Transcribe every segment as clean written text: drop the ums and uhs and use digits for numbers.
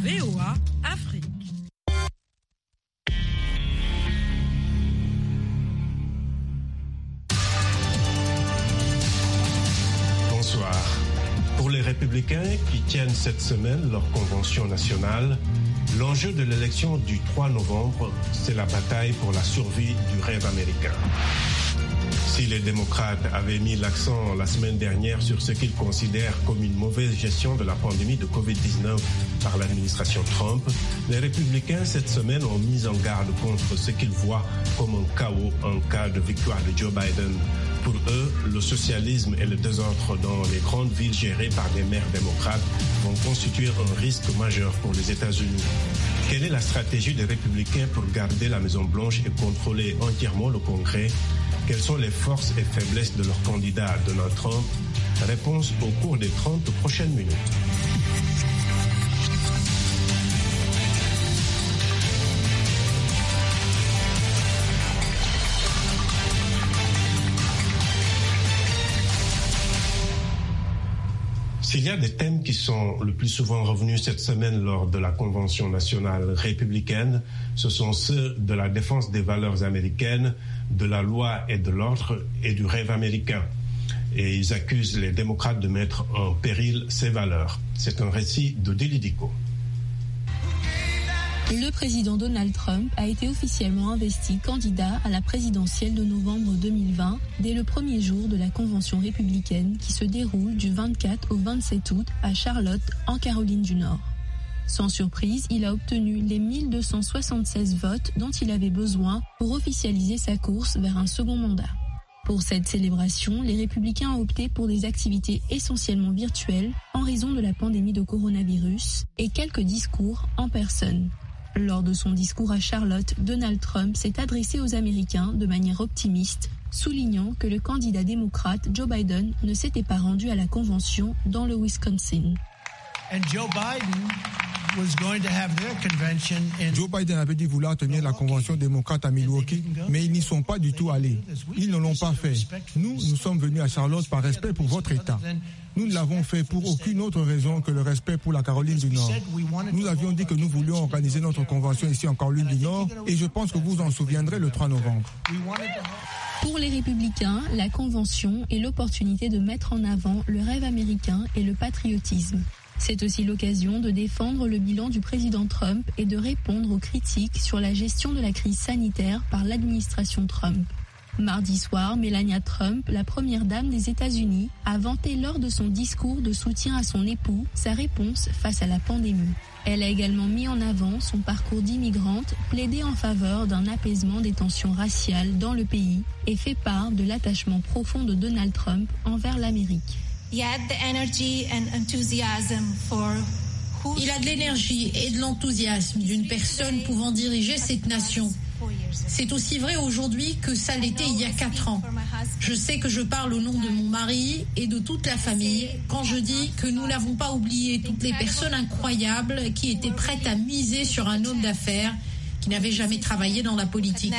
VOA Afrique. Bonsoir. Pour les Républicains qui tiennent cette semaine leur convention nationale, l'enjeu de l'élection du 3 novembre, c'est la bataille pour la survie du rêve américain. Si les démocrates avaient mis l'accent la semaine dernière sur ce qu'ils considèrent comme une mauvaise gestion de la pandémie de Covid-19 par l'administration Trump, les républicains cette semaine ont mis en garde contre ce qu'ils voient comme un chaos en cas de victoire de Joe Biden. Pour eux, le socialisme et le désordre dans les grandes villes gérées par des maires démocrates vont constituer un risque majeur pour les États-Unis. Quelle est la stratégie des républicains pour garder la Maison-Blanche et contrôler entièrement le Congrès ? Quelles sont les forces et faiblesses de leur candidat Donald Trump ? Réponse au cours des 30 prochaines minutes. S'il y a des thèmes qui sont le plus souvent revenus cette semaine lors de la Convention nationale républicaine, ce sont ceux de la défense des valeurs américaines, de la loi et de l'ordre et du rêve américain. Et ils accusent les démocrates de mettre en péril ces valeurs. C'est un récit de Dili Diko. Le président Donald Trump a été officiellement investi candidat à la présidentielle de novembre 2020 dès le premier jour de la convention républicaine qui se déroule du 24 au 27 août à Charlotte, en Caroline du Nord. Sans surprise, il a obtenu les 1276 votes dont il avait besoin pour officialiser sa course vers un second mandat. Pour cette célébration, les républicains ont opté pour des activités essentiellement virtuelles en raison de la pandémie de coronavirus et quelques discours en personne. Lors de son discours à Charlotte, Donald Trump s'est adressé aux Américains de manière optimiste, soulignant que le candidat démocrate Joe Biden ne s'était pas rendu à la convention dans le Wisconsin. Joe Biden avait dit vouloir tenir la convention démocrate à Milwaukee, mais ils n'y sont pas du tout allés. Ils ne l'ont pas fait. Nous sommes venus à Charlotte par respect pour votre État. Nous ne l'avons fait pour aucune autre raison que le respect pour la Caroline du Nord. Nous avions dit que nous voulions organiser notre convention ici en Caroline du Nord et je pense que vous vous en souviendrez le 3 novembre. Pour les républicains, la convention est l'opportunité de mettre en avant le rêve américain et le patriotisme. C'est aussi l'occasion de défendre le bilan du président Trump et de répondre aux critiques sur la gestion de la crise sanitaire par l'administration Trump. Mardi soir, Melania Trump, la première dame des États-Unis, a vanté lors de son discours de soutien à son époux sa réponse face à la pandémie. Elle a également mis en avant son parcours d'immigrante, plaidé en faveur d'un apaisement des tensions raciales dans le pays et fait part de l'attachement profond de Donald Trump envers l'Amérique. Il a de l'énergie et de l'enthousiasme d'une personne pouvant diriger cette nation. C'est aussi vrai aujourd'hui que ça l'était il y a 4 ans. Je sais que je parle au nom de mon mari et de toute la famille quand je dis que nous n'avons pas oublié toutes les personnes incroyables qui étaient prêtes à miser sur un homme d'affaires qui n'avait jamais travaillé dans la politique.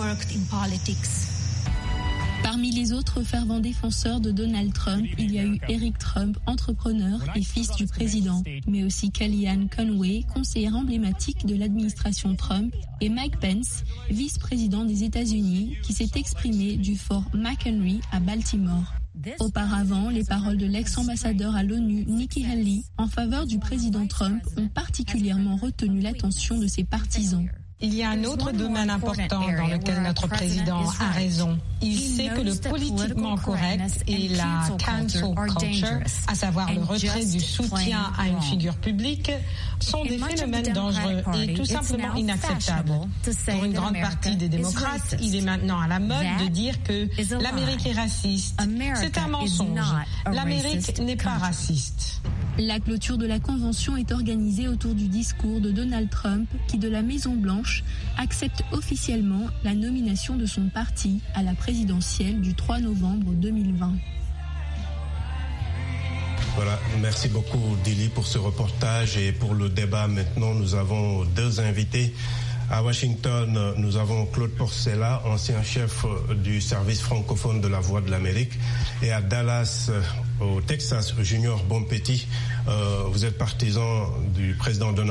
Parmi les autres fervents défenseurs de Donald Trump, il y a eu Eric Trump, entrepreneur et fils du président, mais aussi Kellyanne Conway, conseillère emblématique de l'administration Trump, et Mike Pence, vice-président des États-Unis, qui s'est exprimé du fort McHenry à Baltimore. Auparavant, les paroles de l'ex-ambassadeur à l'ONU, Nikki Haley, en faveur du président Trump, ont particulièrement retenu l'attention de ses partisans. Il y a un autre domaine important dans lequel notre président a raison. Il sait que le politiquement correct et la cancel culture, à savoir le retrait du soutien à une figure publique, sont des phénomènes dangereux et tout simplement inacceptables. Pour une grande partie des démocrates, il est maintenant à la mode de dire que l'Amérique est raciste. C'est un mensonge. L'Amérique n'est pas raciste. La clôture de la convention est organisée autour du discours de Donald Trump qui, de la Maison-Blanche, accepte officiellement la nomination de son parti à la présidentielle du 3 novembre 2020. Voilà, merci beaucoup Dili pour ce reportage et pour le débat. Maintenant, nous avons 2 invités. À Washington, nous avons Claude Porcella, ancien chef du service francophone de la Voix de l'Amérique, et à Dallas, au Texas, Junior Bonpetit. Vous êtes partisan du président Donald